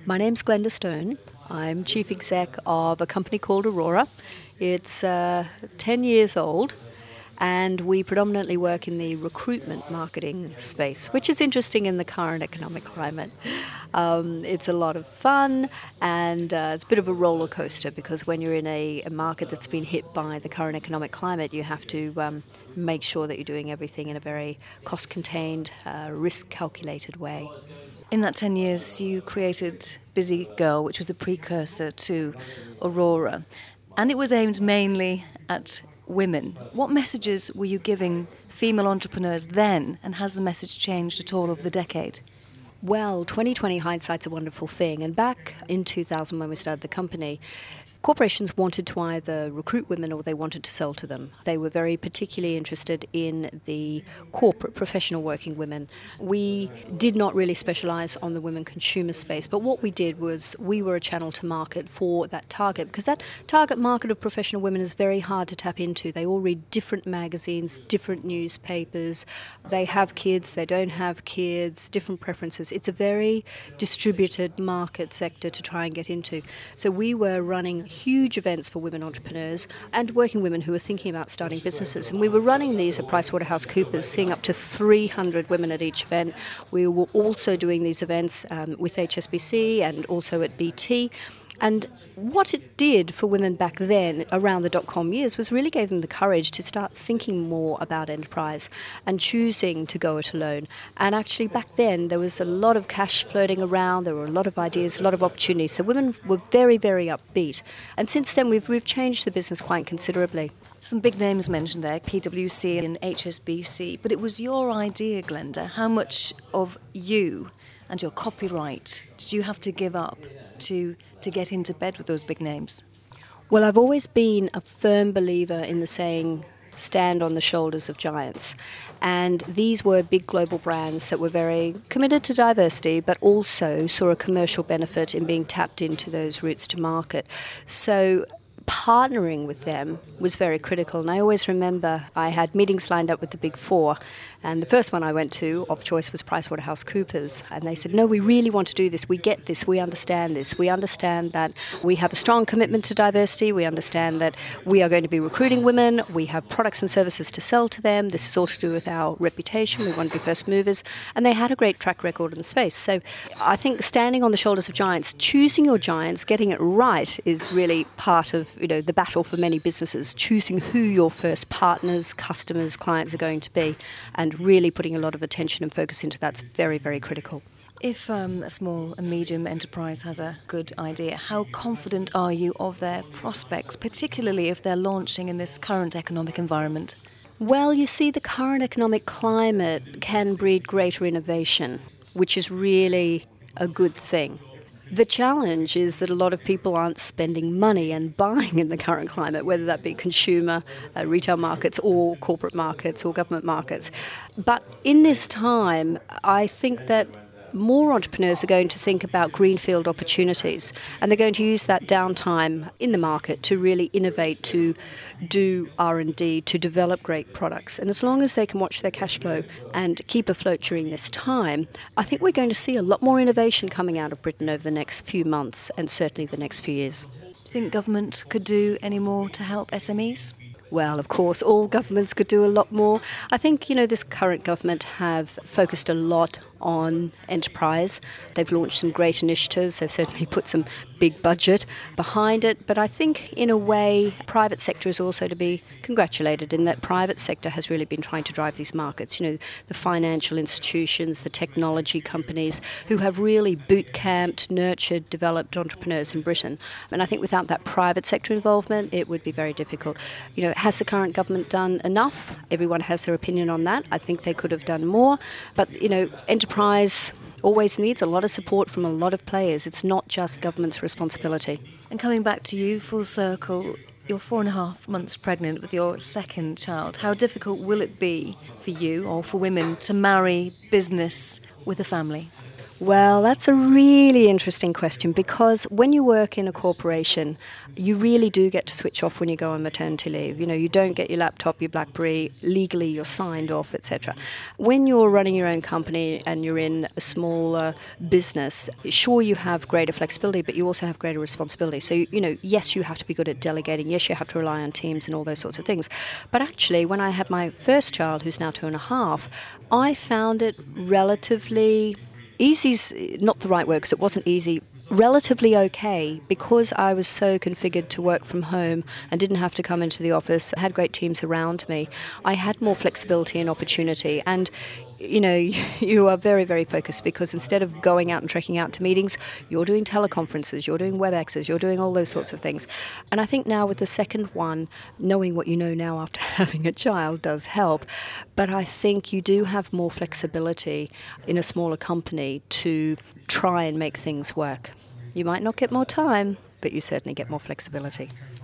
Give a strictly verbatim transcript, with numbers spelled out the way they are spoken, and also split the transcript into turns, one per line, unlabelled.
My name's Glenda Stone. I'm chief exec of a company called Aurora. It's uh, ten years old, and we predominantly work in the recruitment marketing space, which is interesting in the current economic climate. Um, it's a lot of fun, and uh, it's a bit of a roller coaster, because when you're in a, a market that's been hit by the current economic climate, you have to um, make sure that you're doing everything in a very cost-contained, uh, risk-calculated way.
In that ten years, you created Busy Girl, which was the precursor to Aurora, and it was aimed mainly at women. What messages were you giving female entrepreneurs then, and has the message changed at all over the decade?
Well, twenty twenty hindsight's a wonderful thing, and back in two thousand when we started the company, corporations wanted to either recruit women or they wanted to sell to them. They were very particularly interested in the corporate professional working women. We did not really specialise on the women consumer space, but what we did was we were a channel to market for that target, because that target market of professional women is very hard to tap into. They all read different magazines, different newspapers. They have kids, they don't have kids, different preferences. It's a very distributed market sector to try and get into. So we were running huge events for women entrepreneurs and working women who were thinking about starting businesses. And we were running these at PricewaterhouseCoopers, seeing up to three hundred women at each event. We were also doing these events um, with H S B C and also at B T. And what it did for women back then, around the dot-com years, was really gave them the courage to start thinking more about enterprise and choosing to go it alone. And actually back then there was a lot of cash floating around, there were a lot of ideas, a lot of opportunities. So women were very, very upbeat. And since then we've, we've changed the business quite considerably.
Some big names mentioned there, P W C and H S B C, but it was your idea, Glenda. How much of you and your copyright did you have to give up to to get into bed with those big names?
Well, I've always been a firm believer in the saying, stand on the shoulders of giants. And these were big global brands that were very committed to diversity, but also saw a commercial benefit in being tapped into those routes to market. So partnering with them was very critical. And I always remember I had meetings lined up with the Big Four, and the first one I went to of choice was PricewaterhouseCoopers, and they said, no, we really want to do this, we get this, we understand this, we understand that we have a strong commitment to diversity, we understand that we are going to be recruiting women, we have products and services to sell to them, this is all to do with our reputation, we want to be first movers, and they had a great track record in the space. So I think standing on the shoulders of giants, choosing your giants, getting it right is really part of you know the battle for many businesses, choosing who your first partners, customers, clients are going to be, and really putting a lot of attention and focus into that's very, very critical.
If um, a small and medium enterprise has a good idea, how confident are you of their prospects, particularly if they're launching in this current economic environment?
Well, you see, the current economic climate can breed greater innovation, which is really a good thing. The challenge is that a lot of people aren't spending money and buying in the current climate, whether that be consumer, uh, retail markets or corporate markets or government markets. But in this time, I think that more entrepreneurs are going to think about greenfield opportunities, and they're going to use that downtime in the market to really innovate, to do R and D, to develop great products. And as long as they can watch their cash flow and keep afloat during this time, I think we're going to see a lot more innovation coming out of Britain over the next few months and certainly the next few years.
Do you think government could do any more to help S M Es?
Well, of course, all governments could do a lot more. I think, you know, this current government have focused a lot on enterprise. They've launched some great initiatives. They've certainly put some big budget behind it. But I think, in a way, private sector is also to be congratulated in that private sector has really been trying to drive these markets. You know, the financial institutions, the technology companies who have really boot-camped, nurtured, developed entrepreneurs in Britain. And I think without that private sector involvement, it would be very difficult. You know, has the current government done enough? Everyone has their opinion on that. I think they could have done more. But, you know, enterprise always needs a lot of support from a lot of players. It's not just government's responsibility.
And coming back to you, full circle, you're four and a half months pregnant with your second child. How difficult will it be for you or for women to marry business with a family?
Well, that's a really interesting question, because when you work in a corporation, you really do get to switch off when you go on maternity leave. You know, you don't get your laptop, your BlackBerry, legally you're signed off, et cetera. When you're running your own company and you're in a smaller business, sure, you have greater flexibility, but you also have greater responsibility. So, you know, yes, you have to be good at delegating. Yes, you have to rely on teams and all those sorts of things. But actually, when I had my first child, who's now two and a half, I found it relatively... Easy's not the right word, because it wasn't easy. Relatively okay, because I was so configured to work from home and didn't have to come into the office. I had great teams around me. I had more flexibility and opportunity. And, you know, you are very, very focused, because instead of going out and trekking out to meetings, you're doing teleconferences, you're doing WebExes, you're doing all those sorts of things. And I think now with the second one, knowing what you know now after having a child does help. But I think you do have more flexibility in a smaller company to try and make things work. You might not get more time, but you certainly get more flexibility.